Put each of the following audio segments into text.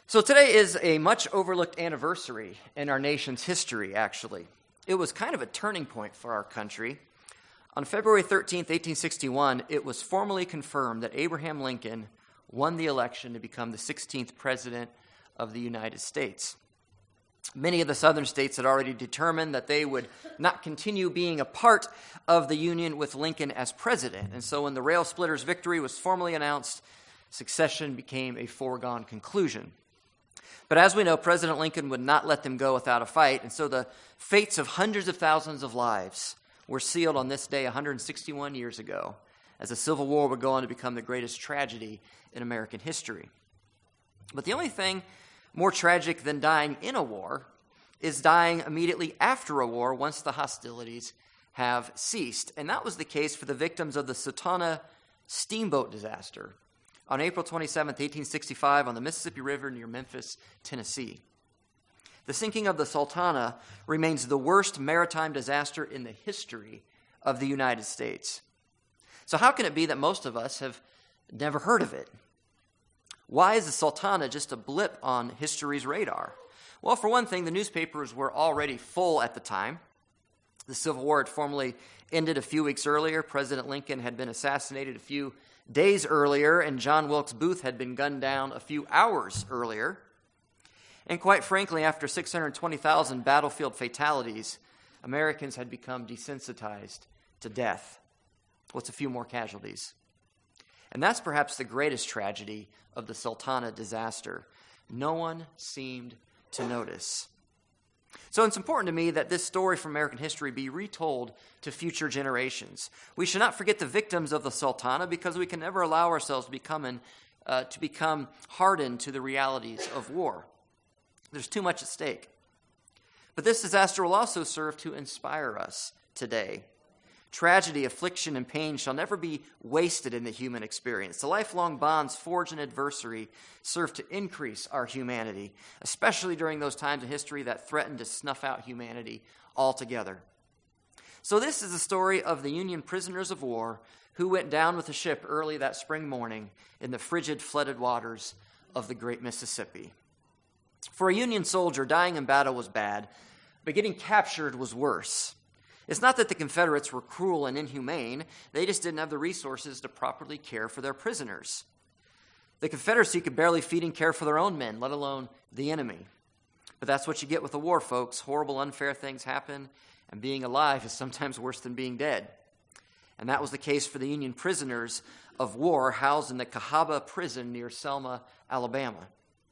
So today is a much overlooked anniversary in our nation's history, actually. It was kind of a turning point for our country. On February 13th, 1861, it was formally confirmed that Abraham Lincoln won the election to become the 16th president of the United States. Many of the southern states had already determined that they would not continue being a part of the Union with Lincoln as president. And so when the rail splitters' victory was formally announced, succession became a foregone conclusion. But as we know, President Lincoln would not let them go without a fight, and so the fates of hundreds of thousands of lives were sealed on this day 161 years ago, as the Civil War would go on to become the greatest tragedy in American history. But the only thing more tragic than dying in a war is dying immediately after a war once the hostilities have ceased. And that was the case for the victims of the Sultana steamboat disaster on April 27, 1865, on the Mississippi River near Memphis, Tennessee. The sinking of the Sultana remains the worst maritime disaster in the history of the United States. So how can it be that most of us have never heard of it? Why is the Sultana just a blip on history's radar? Well, for one thing, the newspapers were already full at the time. The Civil War had formally ended a few weeks earlier. President Lincoln had been assassinated a few days earlier, and John Wilkes Booth had been gunned down a few hours earlier. And quite frankly, after 620,000 battlefield fatalities, Americans had become desensitized to death. What's a few more casualties? And that's perhaps the greatest tragedy of the Sultana disaster. No one seemed to notice. So it's important to me that this story from American history be retold to future generations. We should not forget the victims of the Sultana because we can never allow ourselves to become hardened to the realities of war. There's too much at stake. But this disaster will also serve to inspire us today. Tragedy, affliction, and pain shall never be wasted in the human experience. The lifelong bonds forged in adversity serve to increase our humanity, especially during those times in history that threatened to snuff out humanity altogether. So this is the story of the Union prisoners of war who went down with the ship early that spring morning in the frigid, flooded waters of the great Mississippi. For a Union soldier, dying in battle was bad, but getting captured was worse. It's not that the Confederates were cruel and inhumane. They just didn't have the resources to properly care for their prisoners. The Confederacy could barely feed and care for their own men, let alone the enemy. But that's what you get with the war, folks. Horrible, unfair things happen, and being alive is sometimes worse than being dead. And that was the case for the Union prisoners of war housed in the Cahaba prison near Selma, Alabama.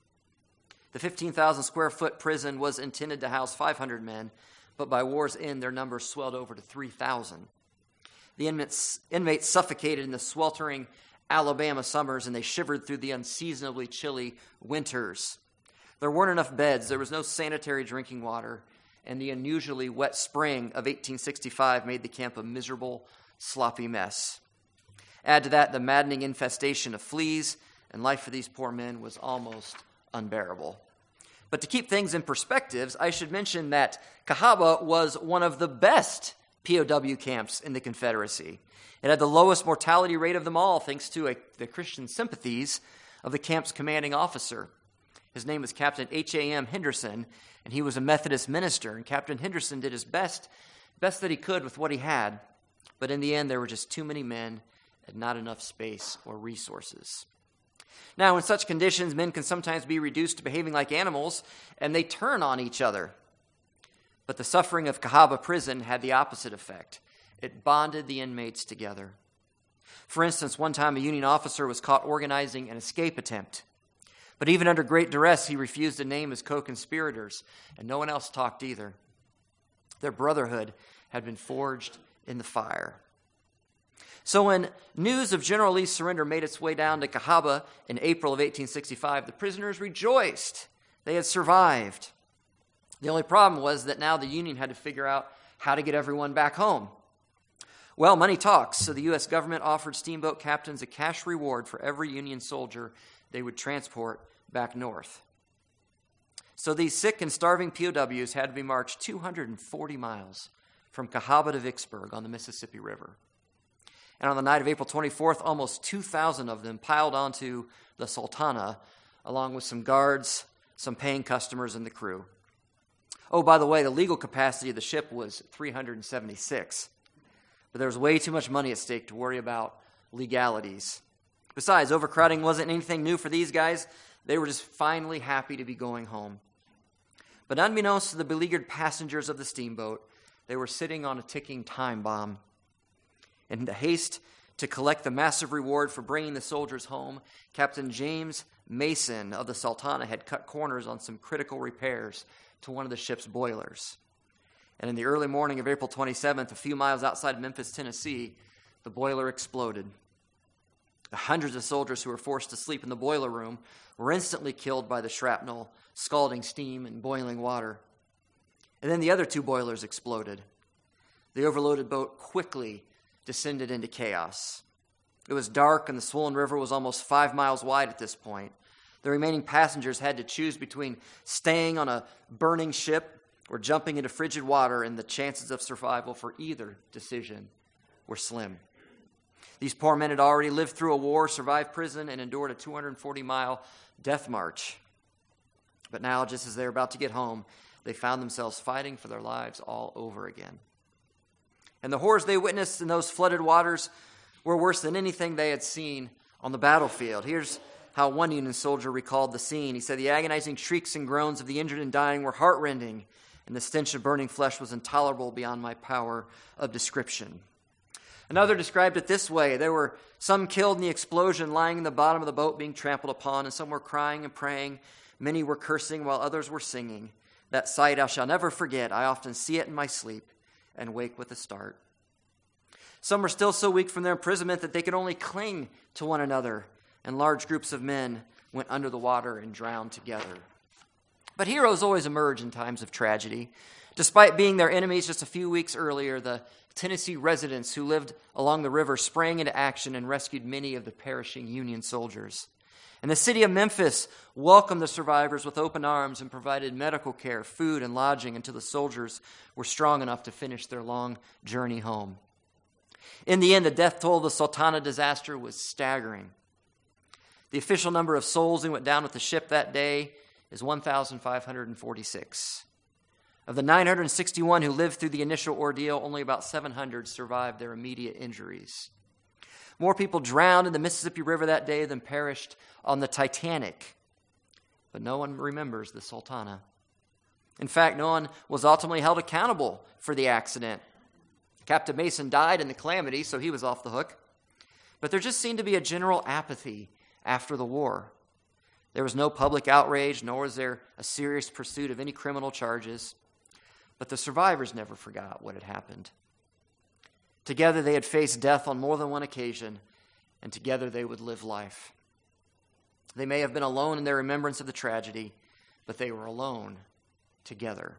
The 15,000 square foot prison was intended to house 500 men, but by war's end, their numbers swelled over to 3,000. The inmates suffocated in the sweltering Alabama summers, and they shivered through the unseasonably chilly winters. There weren't enough beds, there was no sanitary drinking water, and the unusually wet spring of 1865 made the camp a miserable, sloppy mess. Add to that the maddening infestation of fleas, and life for these poor men was almost unbearable. But to keep things in perspective, I should mention that Cahaba was one of the best POW camps in the Confederacy. It had the lowest mortality rate of them all, thanks to the Christian sympathies of the camp's commanding officer. His name was Captain H.A.M. Henderson, and he was a Methodist minister. And Captain Henderson did his best that he could with what he had. But in the end, there were just too many men and not enough space or resources. Now, in such conditions, men can sometimes be reduced to behaving like animals, and they turn on each other. But the suffering of Cahaba prison had the opposite effect. It bonded the inmates together. For instance, one time a Union officer was caught organizing an escape attempt. But even under great duress, he refused to name his co-conspirators, and no one else talked either. Their brotherhood had been forged in the fire. So when news of General Lee's surrender made its way down to Cahaba in April of 1865, the prisoners rejoiced. They had survived. The only problem was that now the Union had to figure out how to get everyone back home. Well, money talks, so the U.S. government offered steamboat captains a cash reward for every Union soldier they would transport back north. So these sick and starving POWs had to be marched 240 miles from Cahaba to Vicksburg on the Mississippi River. And on the night of April 24th, almost 2,000 of them piled onto the Sultana, along with some guards, some paying customers, and the crew. Oh, by the way, the legal capacity of the ship was 376. But there was way too much money at stake to worry about legalities. Besides, overcrowding wasn't anything new for these guys. They were just finally happy to be going home. But unbeknownst to the beleaguered passengers of the steamboat, they were sitting on a ticking time bomb. In the haste to collect the massive reward for bringing the soldiers home, Captain James Mason of the Sultana had cut corners on some critical repairs to one of the ship's boilers. And in the early morning of April 27th, a few miles outside Memphis, Tennessee, the boiler exploded. The hundreds of soldiers who were forced to sleep in the boiler room were instantly killed by the shrapnel, scalding steam and boiling water. And then the other two boilers exploded. The overloaded boat quickly descended into chaos. It was dark, and the swollen river was almost 5 miles wide at this point. The remaining passengers had to choose between staying on a burning ship or jumping into frigid water, and the chances of survival for either decision were slim. These poor men had already lived through a war, survived prison, and endured a 240-mile death march. But now, just as they were about to get home, they found themselves fighting for their lives all over again. And the horrors they witnessed in those flooded waters were worse than anything they had seen on the battlefield. Here's how one Union soldier recalled the scene. He said, "The agonizing shrieks and groans of the injured and dying were heartrending, and the stench of burning flesh was intolerable beyond my power of description." Another described it this way: "There were some killed in the explosion, lying in the bottom of the boat being trampled upon, and some were crying and praying. Many were cursing, while others were singing. That sight I shall never forget. I often see it in my sleep and wake with a start." Some were still so weak from their imprisonment that they could only cling to one another, and large groups of men went under the water and drowned together. But heroes always emerge in times of tragedy. Despite being their enemies just a few weeks earlier, the Tennessee residents who lived along the river sprang into action and rescued many of the perishing Union soldiers. And the city of Memphis welcomed the survivors with open arms and provided medical care, food, and lodging until the soldiers were strong enough to finish their long journey home. In the end, the death toll of the Sultana disaster was staggering. The official number of souls who went down with the ship that day is 1,546. Of the 961 who lived through the initial ordeal, only about 700 survived their immediate injuries. More people drowned in the Mississippi River that day than perished on the Titanic. But no one remembers the Sultana. In fact, no one was ultimately held accountable for the accident. Captain Mason died in the calamity, so he was off the hook. But there just seemed to be a general apathy after the war. There was no public outrage, nor was there a serious pursuit of any criminal charges. But the survivors never forgot what had happened. Together they had faced death on more than one occasion, and together they would live life. They may have been alone in their remembrance of the tragedy, but they were alone together.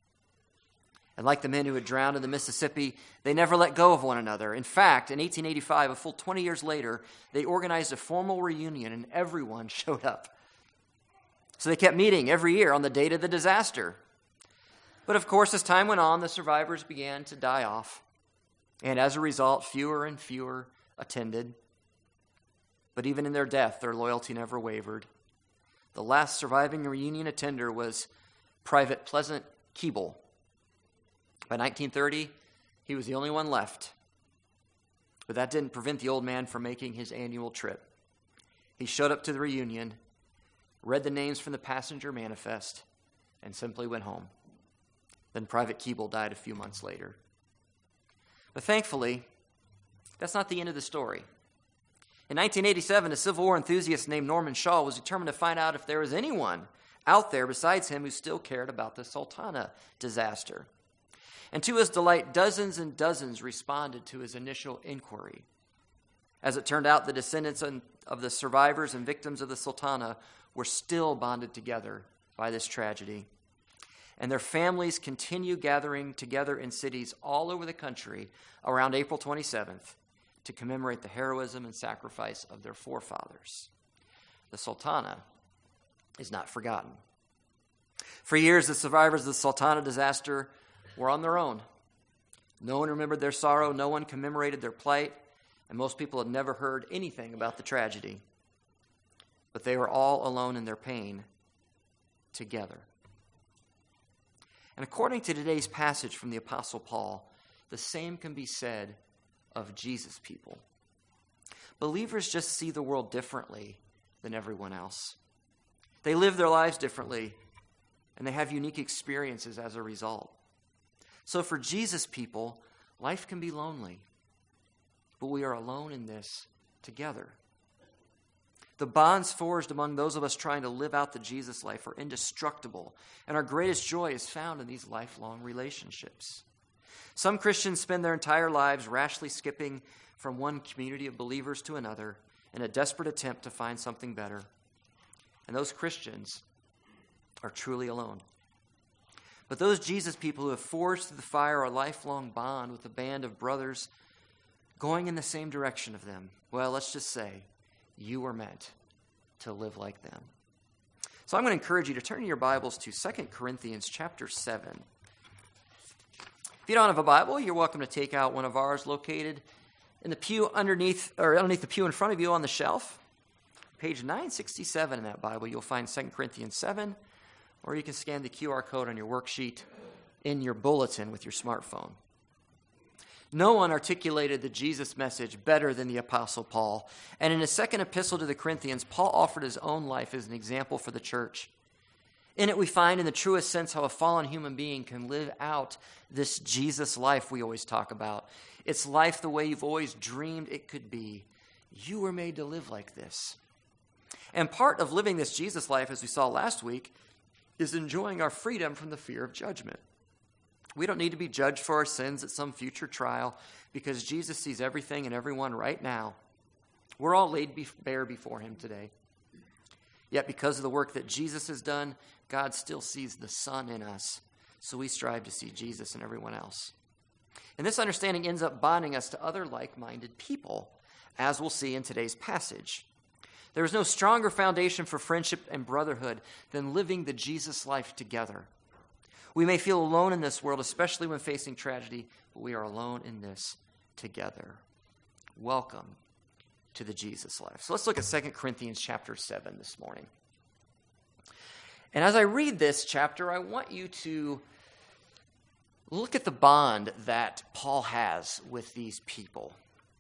And like the men who had drowned in the Mississippi, they never let go of one another. In fact, in 1885, a full 20 years later, they organized a formal reunion, and everyone showed up. So they kept meeting every year on the date of the disaster. But of course, as time went on, the survivors began to die off. And as a result, fewer and fewer attended. But even in their death, their loyalty never wavered. The last surviving reunion attender was Private Pleasant Keeble. By 1930, he was the only one left. But that didn't prevent the old man from making his annual trip. He showed up to the reunion, read the names from the passenger manifest, and simply went home. Then Private Keeble died a few months later. But thankfully, that's not the end of the story. In 1987, a Civil War enthusiast named Norman Shaw was determined to find out if there was anyone out there besides him who still cared about the Sultana disaster. And to his delight, dozens and dozens responded to his initial inquiry. As it turned out, the descendants of the survivors and victims of the Sultana were still bonded together by this tragedy. And their families continue gathering together in cities all over the country around April 27th to commemorate the heroism and sacrifice of their forefathers. The Sultana is not forgotten. For years, the survivors of the Sultana disaster were on their own. No one remembered their sorrow, no one commemorated their plight, and most people had never heard anything about the tragedy. but they were all alone in their pain together. And according to today's passage from the Apostle Paul, the same can be said of Jesus' people. Believers just see the world differently than everyone else. They live their lives differently, and they have unique experiences as a result. So for Jesus' people, life can be lonely, but we are alone in this together. The bonds forged among those of us trying to live out the Jesus life are indestructible, and our greatest joy is found in these lifelong relationships. Some Christians spend their entire lives rashly skipping from one community of believers to another in a desperate attempt to find something better. And those Christians are truly alone. But those Jesus people who have forged through the fire a lifelong bond with a band of brothers going in the same direction of them, well, let's just say, you were meant to live like them. So I'm going to encourage you to turn your Bibles to 2 Corinthians chapter 7. If you don't have a Bible, you're welcome to take out one of ours located in the pew underneath the pew in front of you on the shelf. Page 967 in that Bible, you'll find 2 Corinthians 7, or you can scan the QR code on your worksheet in your bulletin with your smartphone. No one articulated the Jesus message better than the Apostle Paul. And in his second epistle to the Corinthians, Paul offered his own life as an example for the church. In it, we find in the truest sense how a fallen human being can live out this Jesus life we always talk about. It's life the way you've always dreamed it could be. You were made to live like this. And part of living this Jesus life, as we saw last week, is enjoying our freedom from the fear of judgment. We don't need to be judged for our sins at some future trial because Jesus sees everything and everyone right now. We're all laid bare before him today. Yet because of the work that Jesus has done, God still sees the Son in us. So we strive to see Jesus in everyone else. And this understanding ends up bonding us to other like-minded people, as we'll see in today's passage. There is no stronger foundation for friendship and brotherhood than living the Jesus life together. We may feel alone in this world, especially when facing tragedy, but we are alone in this together. Welcome to the Jesus life. So let's look at 2 Corinthians chapter 7 this morning. And as I read this chapter, I want you to look at the bond that Paul has with these people.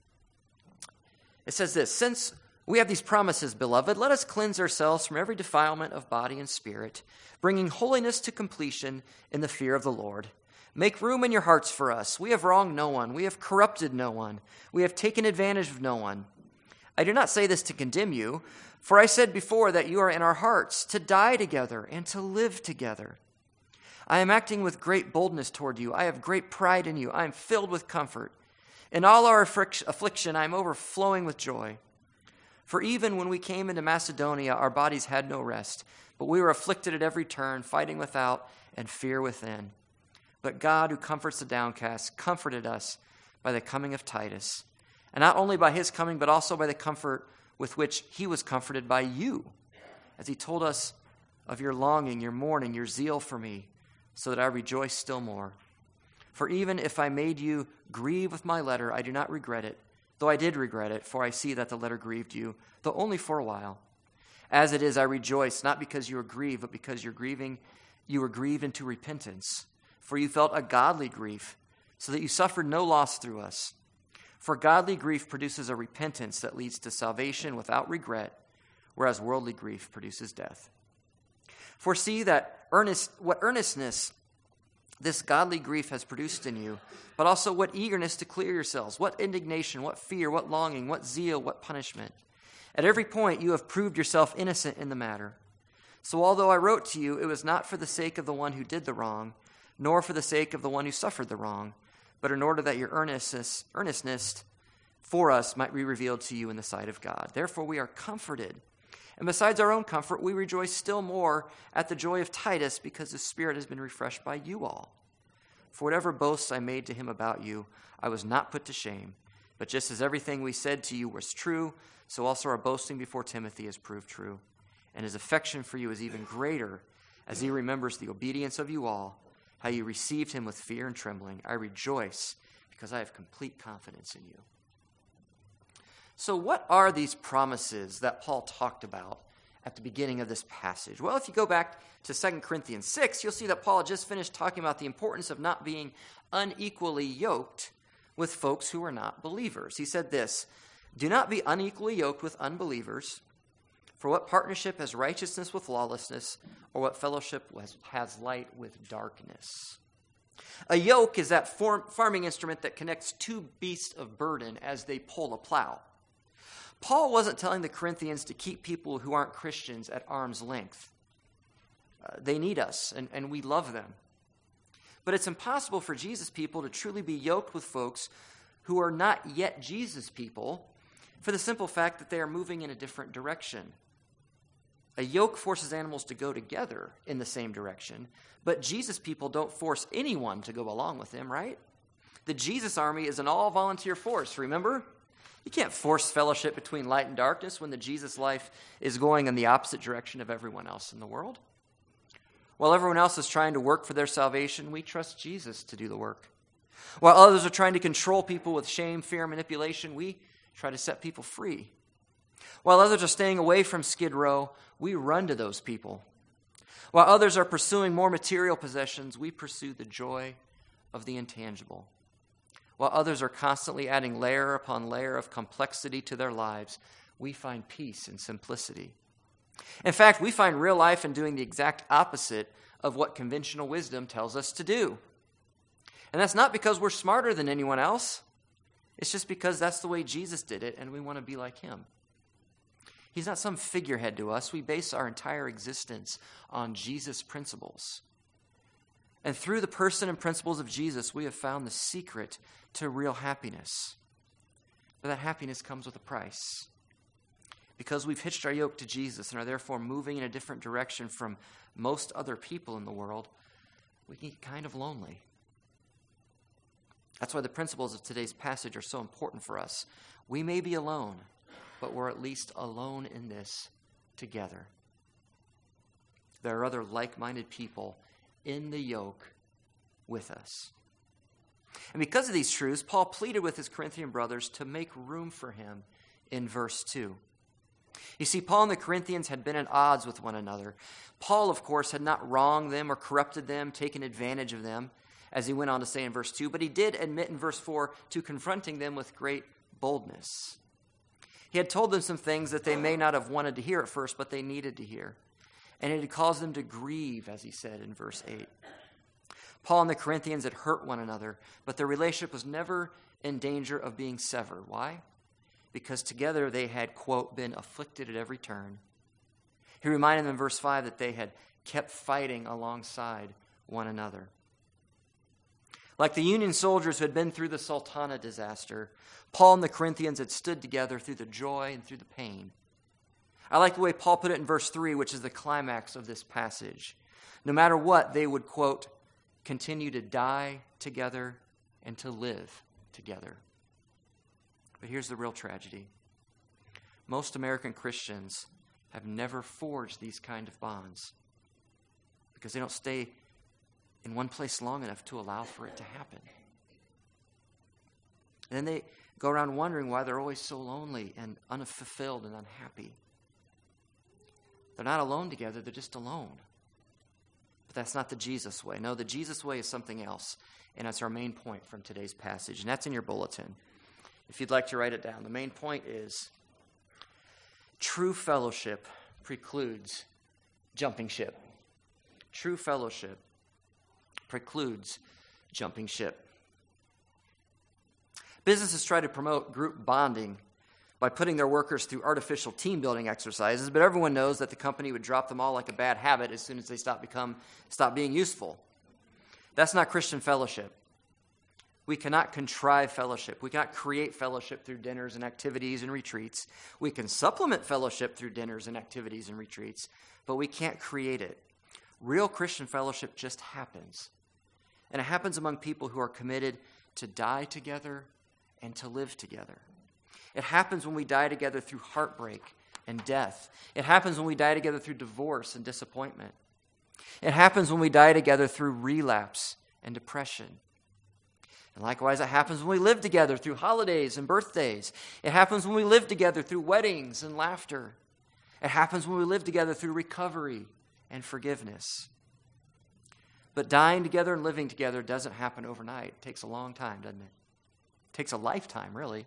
It says this, "Since we have these promises, beloved, let us cleanse ourselves from every defilement of body and spirit, bringing holiness to completion in the fear of the Lord. Make room in your hearts for us. We have wronged no one. We have corrupted no one. We have taken advantage of no one. I do not say this to condemn you, for I said before that you are in our hearts, to die together and to live together. I am acting with great boldness toward you. I have great pride in you. I am filled with comfort. In all our affliction, I am overflowing with joy. For even when we came into Macedonia, our bodies had no rest, but we were afflicted at every turn, fighting without and fear within. But God, who comforts the downcast, comforted us by the coming of Titus, and not only by his coming, but also by the comfort with which he was comforted by you, as he told us of your longing, your mourning, your zeal for me, so that I rejoice still more. For even if I made you grieve with my letter, I do not regret it, though I did regret it, for I see that the letter grieved you, though only for a while. As it is, I rejoice, not because you were grieved, but because you were grieved into repentance. For you felt a godly grief, so that you suffered no loss through us. For godly grief produces a repentance that leads to salvation without regret, whereas worldly grief produces death. For see that what earnestness this godly grief has produced in you, but also what eagerness to clear yourselves, what indignation, what fear, what longing, what zeal, what punishment. At every point you have proved yourself innocent in the matter. So although I wrote to you, it was not for the sake of the one who did the wrong, nor for the sake of the one who suffered the wrong, but in order that your earnestness for us might be revealed to you in the sight of God. Therefore we are comforted. And besides our own comfort, we rejoice still more at the joy of Titus, because his spirit has been refreshed by you all. For whatever boasts I made to him about you, I was not put to shame. But just as everything we said to you was true, so also our boasting before Timothy has proved true. And his affection for you is even greater, as he remembers the obedience of you all, how you received him with fear and trembling. I rejoice, because I have complete confidence in you." So what are these promises that Paul talked about at the beginning of this passage? Well, if you go back to 2 Corinthians 6, you'll see that Paul had just finished talking about the importance of not being unequally yoked with folks who are not believers. He said this, "Do not be unequally yoked with unbelievers, for what partnership has righteousness with lawlessness, or what fellowship has light with darkness?" A yoke is that farming instrument that connects two beasts of burden as they pull a plow. Paul wasn't telling the Corinthians to keep people who aren't Christians at arm's length. They need us, and we love them. But it's impossible for Jesus people to truly be yoked with folks who are not yet Jesus people for the simple fact that they are moving in a different direction. A yoke forces animals to go together in the same direction, but Jesus people don't force anyone to go along with them, right? The Jesus army is an all-volunteer force, remember? You can't force fellowship between light and darkness when the Jesus life is going in the opposite direction of everyone else in the world. While everyone else is trying to work for their salvation, we trust Jesus to do the work. While others are trying to control people with shame, fear, and manipulation, we try to set people free. While others are staying away from Skid Row, we run to those people. While others are pursuing more material possessions, we pursue the joy of the intangible. While others are constantly adding layer upon layer of complexity to their lives, we find peace in simplicity. In fact, we find real life in doing the exact opposite of what conventional wisdom tells us to do. And that's not because we're smarter than anyone else. It's just because that's the way Jesus did it, and we want to be like him. He's not some figurehead to us. We base our entire existence on Jesus' principles. And through the person and principles of Jesus, we have found the secret to real happiness. But that happiness comes with a price. Because we've hitched our yoke to Jesus and are therefore moving in a different direction from most other people in the world, we can get kind of lonely. That's why the principles of today's passage are so important for us. We may be alone, but we're at least alone in this together. There are other like-minded people in the yoke with us. And because of these truths, Paul pleaded with his Corinthian brothers to make room for him in verse 2. You see, Paul and the Corinthians had been at odds with one another. Paul, of course, had not wronged them or corrupted them, taken advantage of them, as he went on to say in verse 2, but he did admit in verse 4 to confronting them with great boldness. He had told them some things that they may not have wanted to hear at first, but they needed to hear. And it had caused them to grieve, as he said in verse 8. Paul and the Corinthians had hurt one another, but their relationship was never in danger of being severed. Why? Because together they had, quote, been afflicted at every turn. He reminded them in verse 5 that they had kept fighting alongside one another. Like the Union soldiers who had been through the Sultana disaster, Paul and the Corinthians had stood together through the joy and through the pain. I like the way Paul put it in verse 3, which is the climax of this passage. No matter what, they would, quote, continue to die together and to live together. But here's the real tragedy. Most American Christians have never forged these kind of bonds because they don't stay in one place long enough to allow for it to happen. And then they go around wondering why they're always so lonely and unfulfilled and unhappy. They're not alone together, they're just alone. But that's not the Jesus way. No, the Jesus way is something else, and that's our main point from today's passage, and that's in your bulletin. If you'd like to write it down, the main point is true fellowship precludes jumping ship. True fellowship precludes jumping ship. Businesses try to promote group bonding by putting their workers through artificial team-building exercises, but everyone knows that the company would drop them all like a bad habit as soon as they stop being useful. That's not Christian fellowship. We cannot contrive fellowship. We cannot create fellowship through dinners and activities and retreats. We can supplement fellowship through dinners and activities and retreats, but we can't create it. Real Christian fellowship just happens. And it happens among people who are committed to die together and to live together. It happens when we die together through heartbreak and death. It happens when we die together through divorce and disappointment. It happens when we die together through relapse and depression. And likewise, it happens when we live together through holidays and birthdays. It happens when we live together through weddings and laughter. It happens when we live together through recovery and forgiveness. But dying together and living together doesn't happen overnight. It takes a long time, doesn't it? It takes a lifetime, really.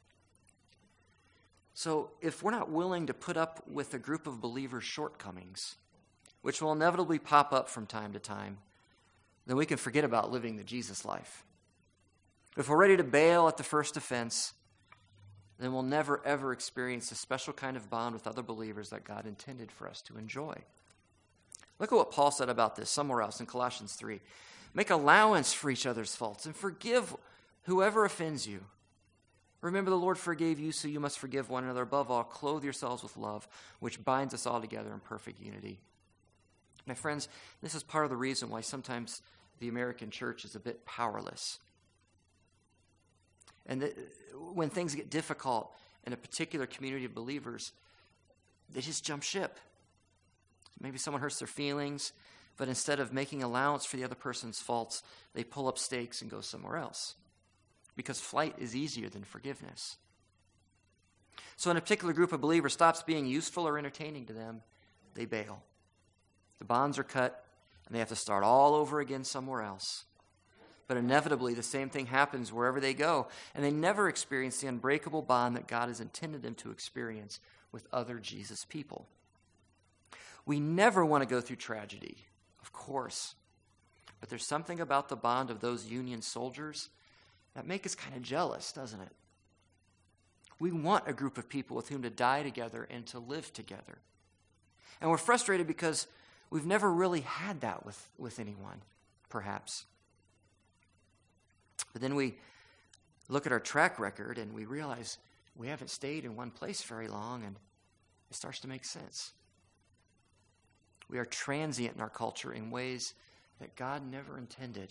So if we're not willing to put up with a group of believers' shortcomings, which will inevitably pop up from time to time, then we can forget about living the Jesus life. If we're ready to bail at the first offense, then we'll never, ever experience the special kind of bond with other believers that God intended for us to enjoy. Look at what Paul said about this somewhere else in Colossians 3. Make allowance for each other's faults and forgive whoever offends you. Remember, the Lord forgave you, so you must forgive one another. Above all, clothe yourselves with love, which binds us all together in perfect unity. My friends, this is part of the reason why sometimes the American church is a bit powerless. And when things get difficult in a particular community of believers, they just jump ship. Maybe someone hurts their feelings, but instead of making allowance for the other person's faults, they pull up stakes and go somewhere else. Because flight is easier than forgiveness. So when a particular group of believers stops being useful or entertaining to them, they bail. The bonds are cut, and they have to start all over again somewhere else. But inevitably, the same thing happens wherever they go, and they never experience the unbreakable bond that God has intended them to experience with other Jesus people. We never want to go through tragedy, of course. But there's something about the bond of those Union soldiers that make us kind of jealous, doesn't it? We want a group of people with whom to die together and to live together. And we're frustrated because we've never really had that with anyone, perhaps. But then we look at our track record and we realize we haven't stayed in one place very long, and it starts to make sense. We are transient in our culture in ways that God never intended.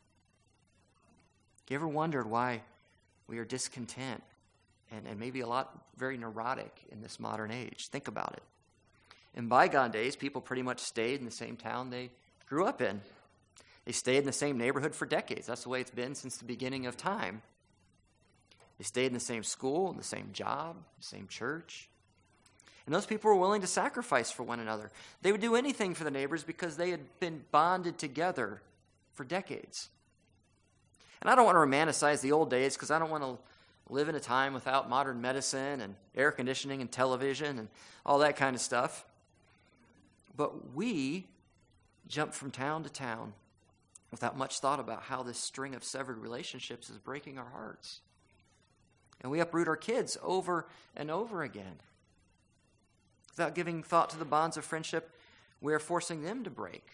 You ever wondered why we are discontent and maybe very neurotic in this modern age? Think about it. In bygone days, people pretty much stayed in the same town they grew up in. They stayed in the same neighborhood for decades. That's the way it's been since the beginning of time. They stayed in the same school, the same job, the same church. And those people were willing to sacrifice for one another. They would do anything for the neighbors because they had been bonded together for decades. And I don't want to romanticize the old days because I don't want to live in a time without modern medicine and air conditioning and television and all that kind of stuff. But we jump from town to town without much thought about how this string of severed relationships is breaking our hearts. And we uproot our kids over and over again. Without giving thought to the bonds of friendship, we are forcing them to break.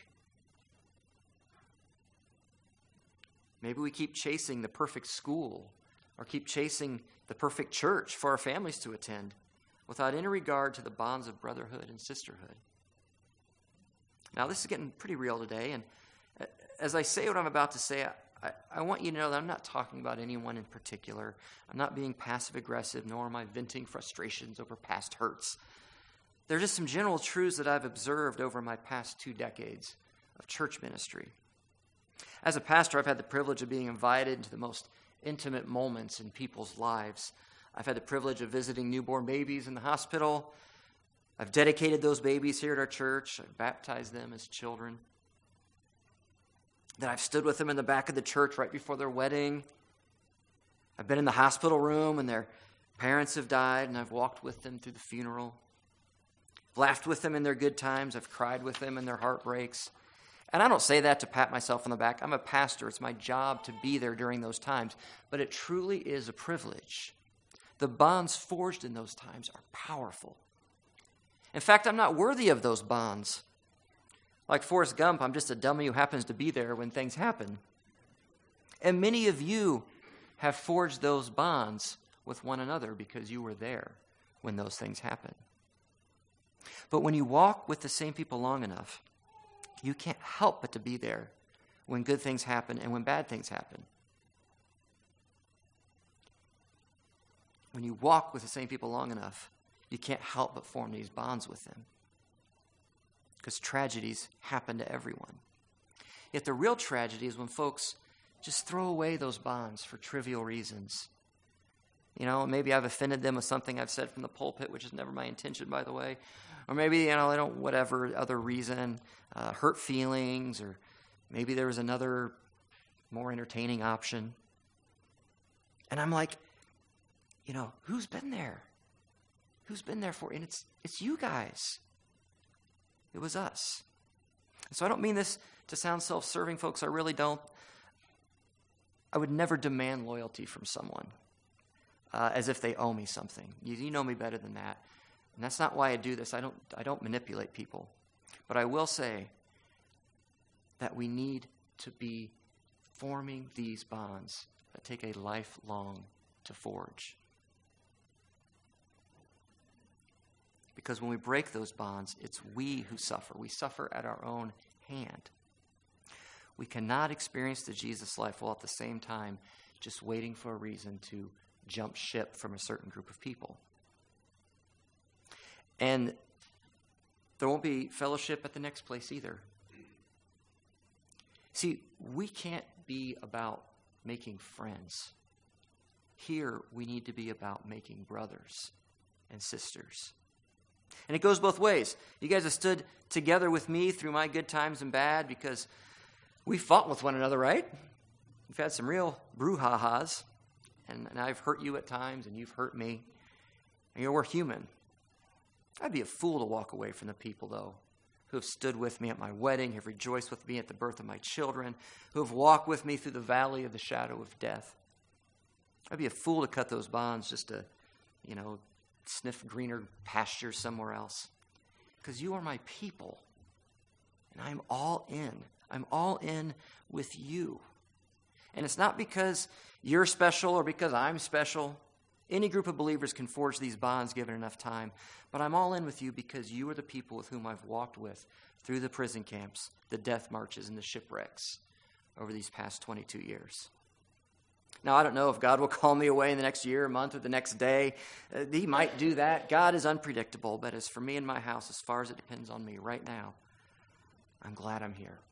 Maybe we keep chasing the perfect school or keep chasing the perfect church for our families to attend without any regard to the bonds of brotherhood and sisterhood. Now, this is getting pretty real today, and as I say what I'm about to say, I want you to know that I'm not talking about anyone in particular. I'm not being passive-aggressive, nor am I venting frustrations over past hurts. There are just some general truths that I've observed over my past 2 decades of church ministry. As a pastor, I've had the privilege of being invited into the most intimate moments in people's lives. I've had the privilege of visiting newborn babies in the hospital. I've dedicated those babies here at our church. I've baptized them as children. Then I've stood with them in the back of the church right before their wedding. I've been in the hospital room and their parents have died, and I've walked with them through the funeral. I've laughed with them in their good times. I've cried with them in their heartbreaks. And I don't say that to pat myself on the back. I'm a pastor. It's my job to be there during those times. But it truly is a privilege. The bonds forged in those times are powerful. In fact, I'm not worthy of those bonds. Like Forrest Gump, I'm just a dummy who happens to be there when things happen. And many of you have forged those bonds with one another because you were there when those things happen. But when you walk with the same people long enough, you can't help but to be there when good things happen and when bad things happen. When you walk with the same people long enough, you can't help but form these bonds with them. Because tragedies happen to everyone. Yet the real tragedy is when folks just throw away those bonds for trivial reasons. maybe I've offended them with something I've said from the pulpit, which is never my intention, by the way. Or maybe, they don't, whatever other reason, hurt feelings, or maybe there was another more entertaining option. And I'm like, who's been there? Who's been there for? And it's you guys. It was us. And so I don't mean this to sound self-serving, folks. I really don't. I would never demand loyalty from someone as if they owe me something. You know me better than that. And that's not why I do this. I don't manipulate people. But I will say that we need to be forming these bonds that take a lifelong to forge. Because when we break those bonds, it's we who suffer. We suffer at our own hand. We cannot experience the Jesus life while at the same time just waiting for a reason to jump ship from a certain group of people. And there won't be fellowship at the next place either. See, we can't be about making friends. Here, we need to be about making brothers and sisters. And it goes both ways. You guys have stood together with me through my good times and bad because we fought with one another, right? We've had some real brouhahas, and I've hurt you at times, and you've hurt me. And we're human. I'd be a fool to walk away from the people, though, who have stood with me at my wedding, have rejoiced with me at the birth of my children, who have walked with me through the valley of the shadow of death. I'd be a fool to cut those bonds just to, sniff greener pastures somewhere else. Because you are my people, and I'm all in. I'm all in with you. And it's not because you're special or because I'm special. Any group of believers can forge these bonds given enough time. But I'm all in with you because you are the people with whom I've walked with through the prison camps, the death marches, and the shipwrecks over these past 22 years. Now, I don't know if God will call me away in the next year, month, or the next day. He might do that. God is unpredictable. But as for me and my house, as far as it depends on me right now, I'm glad I'm here.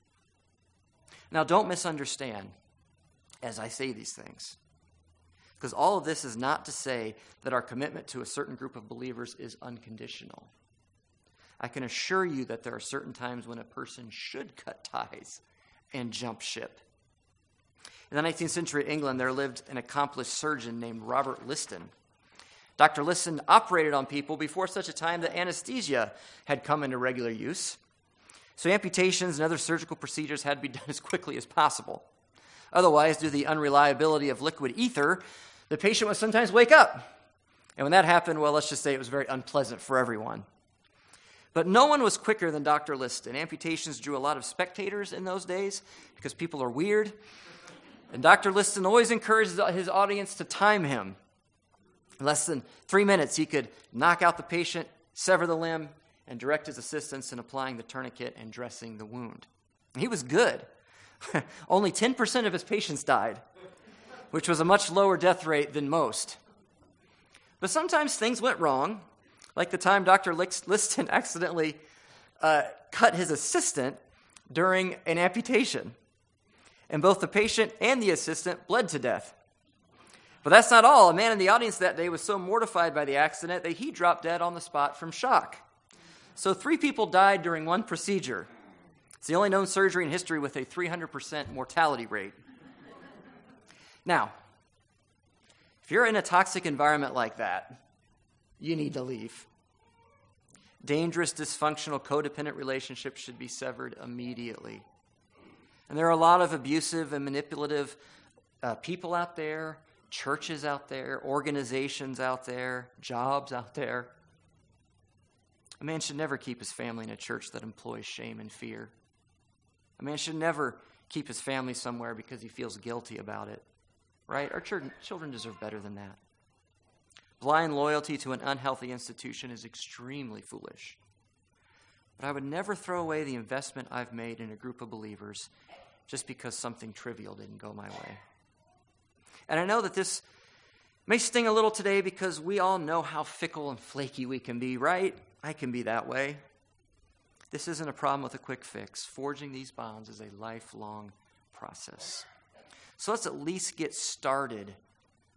Now, don't misunderstand as I say these things. Because all of this is not to say that our commitment to a certain group of believers is unconditional. I can assure you that there are certain times when a person should cut ties and jump ship. In the 19th century England, there lived an accomplished surgeon named Robert Liston. Dr. Liston operated on people before such a time that anesthesia had come into regular use. So amputations and other surgical procedures had to be done as quickly as possible. Otherwise, due to the unreliability of liquid ether, the patient would sometimes wake up. And when that happened, well, let's just say it was very unpleasant for everyone. But no one was quicker than Dr. Liston. Amputations drew a lot of spectators in those days because people are weird. And Dr. Liston always encouraged his audience to time him. In less than 3 minutes, he could knock out the patient, sever the limb, and direct his assistants in applying the tourniquet and dressing the wound. And he was good. Only 10% of his patients died, which was a much lower death rate than most. But sometimes things went wrong, like the time Dr. Liston accidentally cut his assistant during an amputation. And both the patient and the assistant bled to death. But that's not all. A man in the audience that day was so mortified by the accident that he dropped dead on the spot from shock. So 3 people died during one procedure. It's the only known surgery in history with a 300% mortality rate. Now, if you're in a toxic environment like that, you need to leave. Dangerous, dysfunctional, codependent relationships should be severed immediately. And there are a lot of abusive and manipulative people out there, churches out there, organizations out there, jobs out there. A man should never keep his family in a church that employs shame and fear. A man should never keep his family somewhere because he feels guilty about it, right? Our children deserve better than that. Blind loyalty to an unhealthy institution is extremely foolish. But I would never throw away the investment I've made in a group of believers just because something trivial didn't go my way. And I know that this may sting a little today because we all know how fickle and flaky we can be, right? I can be that way. This isn't a problem with a quick fix. Forging these bonds is a lifelong process. So let's at least get started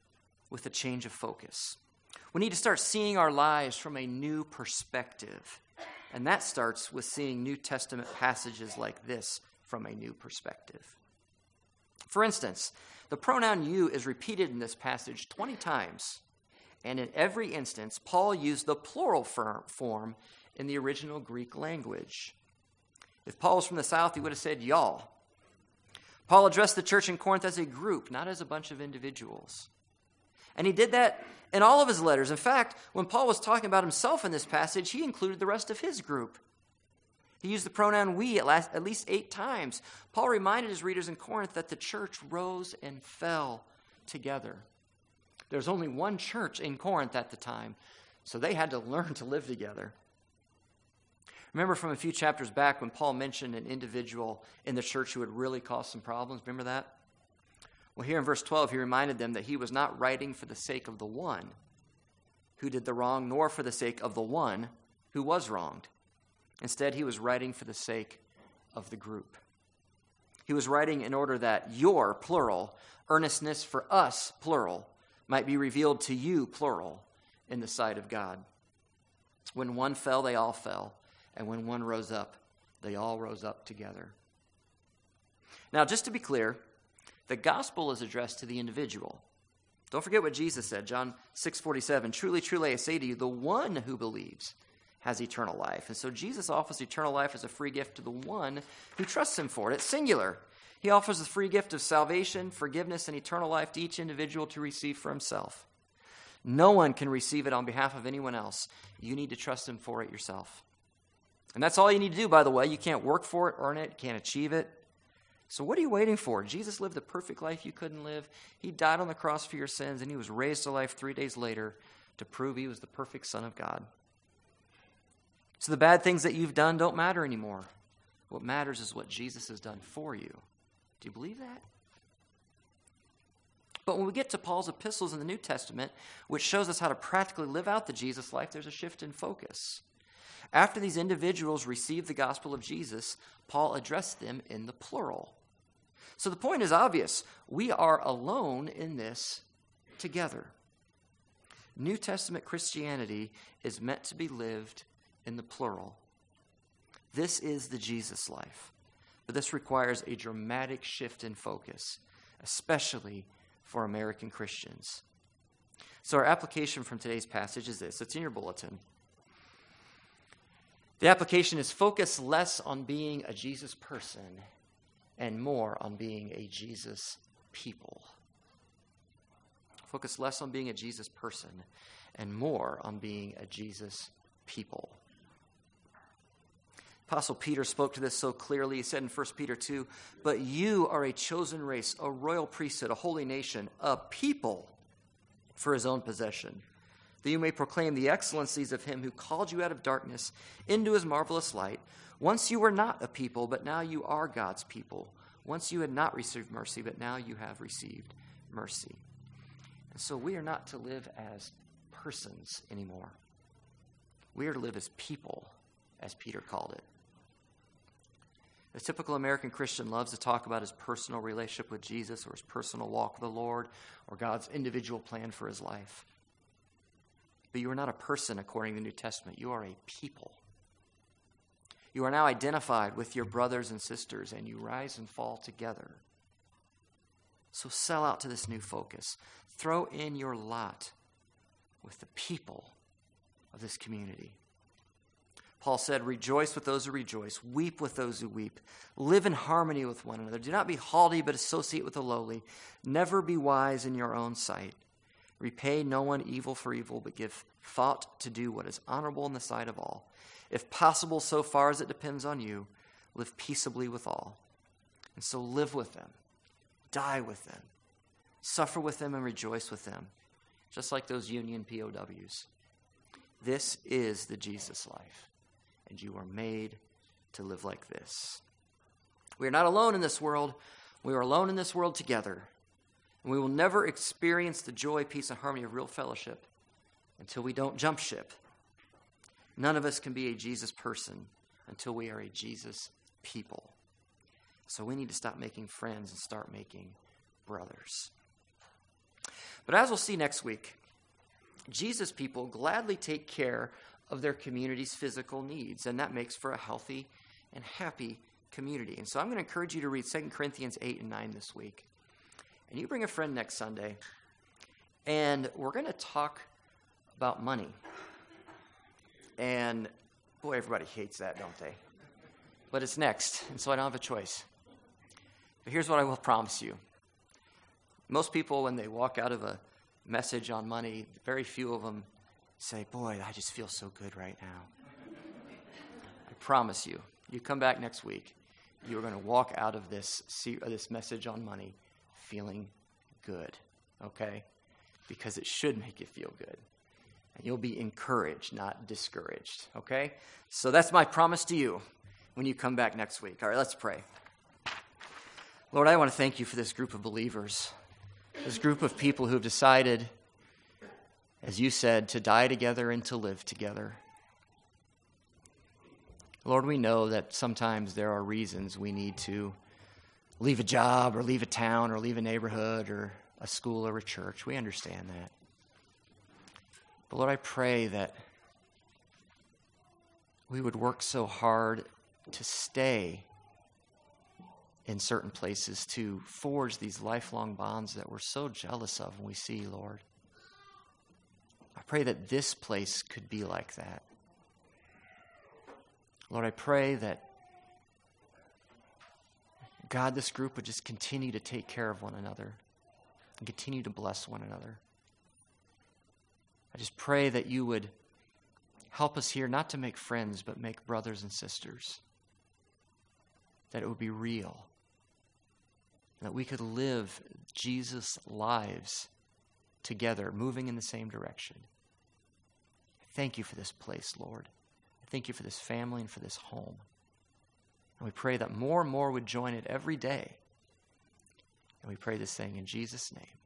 with a change of focus. We need to start seeing our lives from a new perspective. And that starts with seeing New Testament passages like this from a new perspective. For instance, the pronoun you is repeated in this passage 20 times. And in every instance, Paul used the plural form in the original Greek language. If Paul was from the South, he would have said y'all. Paul addressed the church in Corinth as a group, not as a bunch of individuals. And he did that in all of his letters. In fact, when Paul was talking about himself in this passage, he included the rest of his group. He used the pronoun we at least 8 times. Paul reminded his readers in Corinth that the church rose and fell together. There's only one church in Corinth at the time, so they had to learn to live together. Remember from a few chapters back when Paul mentioned an individual in the church who would really cause some problems? Remember that? Well, here in verse 12, he reminded them that he was not writing for the sake of the one who did the wrong, nor for the sake of the one who was wronged. Instead, he was writing for the sake of the group. He was writing in order that your, plural, earnestness for us, plural, might be revealed to you, plural, in the sight of God. When one fell, they all fell. And when one rose up, they all rose up together. Now, just to be clear, the gospel is addressed to the individual. Don't forget what Jesus said, John 6:47. Truly, truly, I say to you, the one who believes has eternal life. And so Jesus offers eternal life as a free gift to the one who trusts him for it. It's singular. He offers the free gift of salvation, forgiveness, and eternal life to each individual to receive for himself. No one can receive it on behalf of anyone else. You need to trust him for it yourself. And that's all you need to do, by the way. You can't work for it, earn it, can't achieve it. So what are you waiting for? Jesus lived the perfect life you couldn't live. He died on the cross for your sins, and he was raised to life 3 days later to prove he was the perfect Son of God. So the bad things that you've done don't matter anymore. What matters is what Jesus has done for you. Do you believe that? But when we get to Paul's epistles in the New Testament, which shows us how to practically live out the Jesus life, there's a shift in focus. After these individuals received the gospel of Jesus, Paul addressed them in the plural. So the point is obvious. We are alone in this together. New Testament Christianity is meant to be lived in the plural. This is the Jesus life. But this requires a dramatic shift in focus, especially for American Christians. So our application from today's passage is this. It's in your bulletin. The application is focus less on being a Jesus person and more on being a Jesus people. Focus less on being a Jesus person and more on being a Jesus people. Apostle Peter spoke to this so clearly. He said in 1 Peter 2, "But you are a chosen race, a royal priesthood, a holy nation, a people for his own possession, that you may proclaim the excellencies of him who called you out of darkness into his marvelous light. Once you were not a people, but now you are God's people. Once you had not received mercy, but now you have received mercy." And so we are not to live as persons anymore. We are to live as people, as Peter called it. The typical American Christian loves to talk about his personal relationship with Jesus or his personal walk with the Lord or God's individual plan for his life. But you are not a person according to the New Testament. You are a people. You are now identified with your brothers and sisters, and you rise and fall together. So sell out to this new focus. Throw in your lot with the people of this community. Paul said, "Rejoice with those who rejoice, weep with those who weep, live in harmony with one another. Do not be haughty, but associate with the lowly. Never be wise in your own sight. Repay no one evil for evil, but give thought to do what is honorable in the sight of all. If possible, so far as it depends on you, live peaceably with all." And so live with them, die with them, suffer with them, and rejoice with them, just like those Union POWs. This is the Jesus life, and you are made to live like this. We are not alone in this world. We are alone in this world together. And we will never experience the joy, peace, and harmony of real fellowship until we don't jump ship. None of us can be a Jesus person until we are a Jesus people. So we need to stop making friends and start making brothers. But as we'll see next week, Jesus' people gladly take care of their community's physical needs, and that makes for a healthy and happy community. And so I'm going to encourage you to read 2 Corinthians 8 and 9 this week. And you bring a friend next Sunday, and we're going to talk about money. And boy, everybody hates that, don't they? But it's next, and so I don't have a choice. But here's what I will promise you. Most people, when they walk out of a message on money, very few of them say, boy, I just feel so good right now. I promise you, you come back next week, you're going to walk out of this message on money feeling good, okay? Because it should make you feel good. And you'll be encouraged, not discouraged, okay? So that's my promise to you when you come back next week. All right, let's pray. Lord, I want to thank you for this group of believers, this group of people who have decided, as you said, to die together and to live together. Lord, we know that sometimes there are reasons we need to leave a job or leave a town or leave a neighborhood or a school or a church. We understand that. But Lord, I pray that we would work so hard to stay in certain places, to forge these lifelong bonds that we're so jealous of when we see, Lord. I pray that this place could be like that. Lord, I pray that, God, this group would just continue to take care of one another and continue to bless one another. I just pray that you would help us here not to make friends, but make brothers and sisters. That it would be real. That we could live Jesus' lives together, moving in the same direction. Thank you for this place, Lord. Thank you for this family and for this home. And we pray that more and more would join it every day. And we pray this thing in Jesus' name.